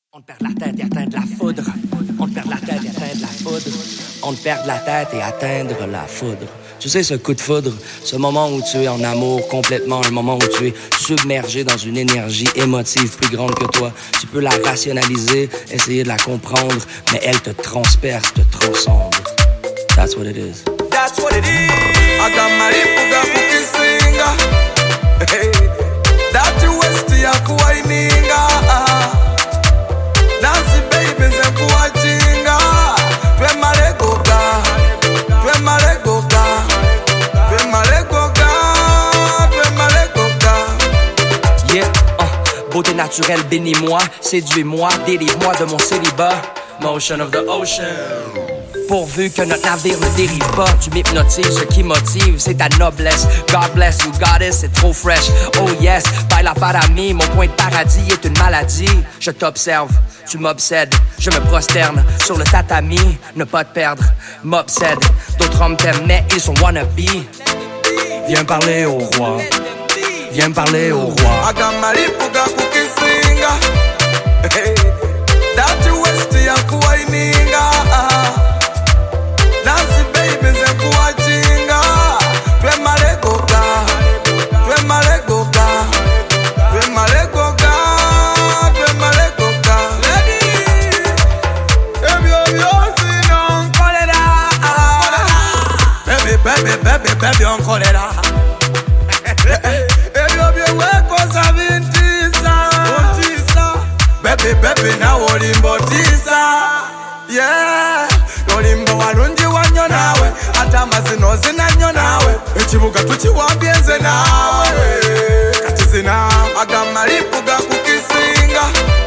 On te perd la tête et atteindre la foudre. On te perd la tête et atteindre la foudre. On te perd la tête et atteindre la foudre. Tu sais, ce coup de foudre, ce moment où tu es en amour complètement, un moment où tu es submergé dans une énergie émotive plus grande que toi. Tu peux la rationaliser, essayer de la comprendre, mais elle te transperce, te transcende. That's what it is. That's what it is. I got my lipuga kukisinga. Hey, that you west ya kuwaininga. Nancy baby ze kuwachinga. Twe malegoga, twe malegoga, twe malegoga, twe malegoga. Yeah, beauté naturelle, bénis-moi, séduis-moi, délivre-moi de mon célibat. Motion of the ocean. Pourvu que notre navire ne dérive pas, tu m'hypnotises, ce qui motive, c'est ta noblesse. God bless you, goddess, c'est trop fresh. Oh yes, baila para mí, mon point de paradis est une maladie. Je t'observe, tu m'obsèdes, je me prosterne sur le tatami, ne pas te perdre, m'obsède. D'autres hommes t'aiment, mais ils sont wannabe. Viens parler au roi, viens parler au roi. Agamalipuga kukisinga. Hey, that you west ya kuwaininga. Nancy baby ze kuwachinga. Twe malegoga, twe malegoga, twe malegoga, twe malegoga. Lady, baby on kolera. Baby on kolera. Baby weko savintisa. Baby na olimbo tisa. Yeah, olimbo walungi wanyo nawe. Ata mazino zinanyo nawe. Echibuga tuchiwambienze nawe. Kati zina agamalipuga kukisinga.